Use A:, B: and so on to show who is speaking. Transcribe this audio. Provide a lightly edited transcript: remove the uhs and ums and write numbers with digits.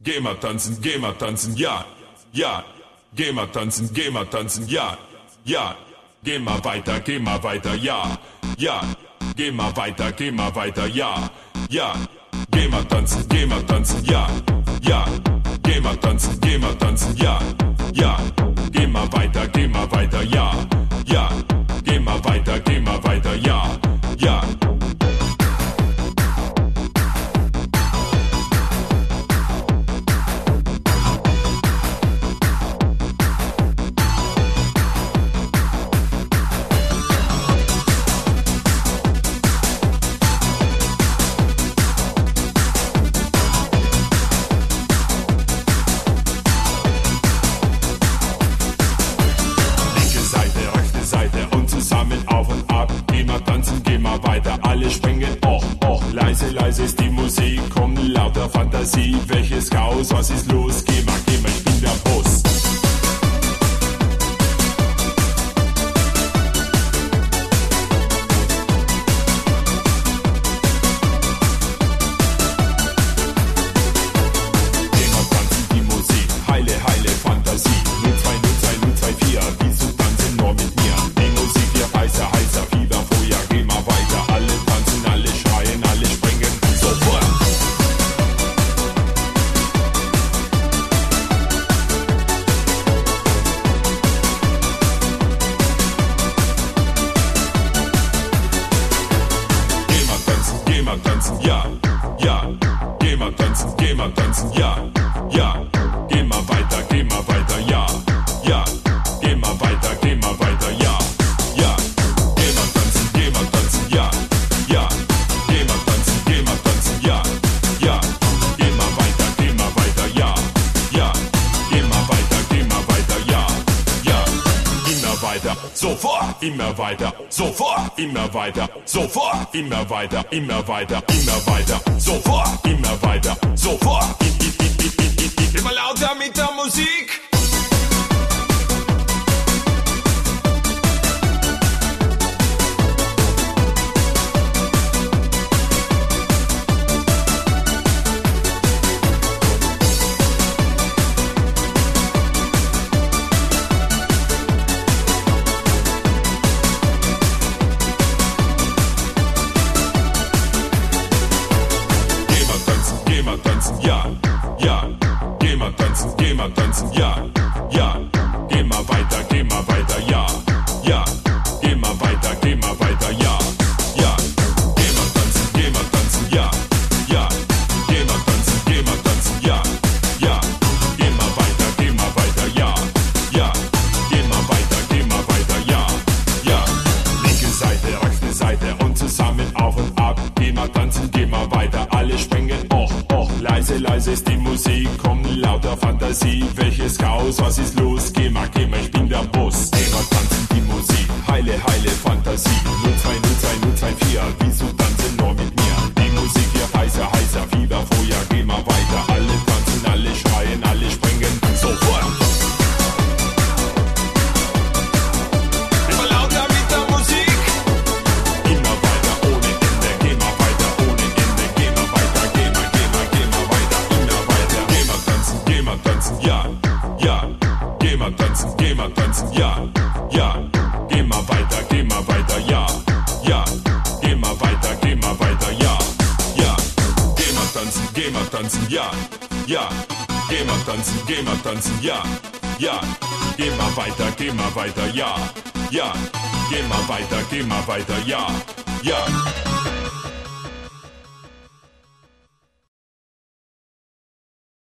A: Geh mal tanzen, ja, ja. Geh mal tanzen, ja, ja. Geh mal weiter, ja, ja. Geh mal weiter, ja, ja. Geh mal tanzen, ja, ja. Geh mal tanzen, ja, ja. Geh mal weiter, ja, ja. Geh mal weiter, ja, ja. Leise ist die Musik, komm lauter Fantasie. Welches Chaos, was ist los? Geh mal, ich bin der Boss. Geh mal tanzen die Musik, heile Fantasie. 02, 4, willst du tanzen nur mit mir? Die Musik wird heißer, Fieber, Feuer, geh mal weiter. Alle tanzen, alle schreien, alle springen. Sofort! Geh mal tanzen, ja, ja. Geh mal tanzen, ja, ja. Geh mal weiter, ja, ja. Geh mal weiter, ja, ja. Geh mal tanzen, ja, ja. Geh mal tanzen, ja, ja. Geh mal weiter, ja, ja. Geh mal weiter, ja, ja. Immer weiter, sofort, immer weiter, sofort, immer weiter, sofort, immer weiter, sofort, immer weiter, sofort. Immer lauter mit der Musik. Ja, ja, geh mal tanzen, ja, ja, geh mal weiter, ja, ja, geh mal weiter, ja, ja, geh mal tanzen, ja, ja, geh mal tanzen, ja, ja, geh mal weiter, ja, ja, geh mal weiter, ja, ja, linke Seite, rechte Seite und zusammen auf und ab, geh mal tanzen, geh mal weiter, alle springen, leise ist die Musik, komm lauter Fantasie. Welches Chaos, was ist los? Geh mal, ich bin der Boss. Geh mal tanzen die Musik, heile Fantasie. 02, 4, willst du tanzen nur mit mir? Die Musik wird heißer, Fieber, Feuer, geh mal weiter. Alle tanzen, alle schreien, alle springen, sofort. Immer lauter mit der Musik. Immer weiter ohne Ende, geh mal weiter ohne Ende, geh mal weiter, geh mal weiter, immer weiter. Geh mal tanzen, ja, ja. Geh mal tanzen, ja, ja. Geh mal weiter, ja, ja. Geh mal weiter, ja, ja. Geh mal tanzen, ja, ja. Geh mal tanzen, ja, ja. Geh mal weiter, ja, ja. Geh mal weiter, ja, ja.